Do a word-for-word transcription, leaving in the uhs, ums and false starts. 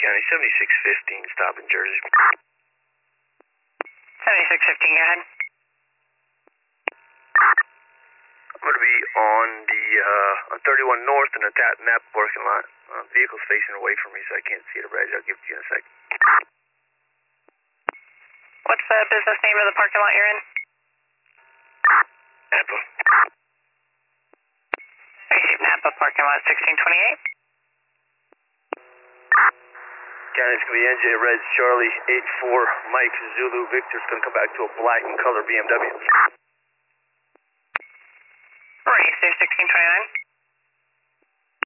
County, seventy-six fifteen, stop in Jersey. seventy-six fifteen, go ahead. I'm going to be on the uh, on thirty-one North in the Tap Napa parking lot. Uh, vehicle's facing away from me, so I can't see the badge. I'll give it to you in a second. What's the business name of the parking lot you're in? Napa. Receive Napa parking lot sixteen twenty-eight. County, it's going to be N J Red Charlie eight four Mike Zulu Victor. It's going to come back to a black and color B M W. Racer sixteen twenty-nine.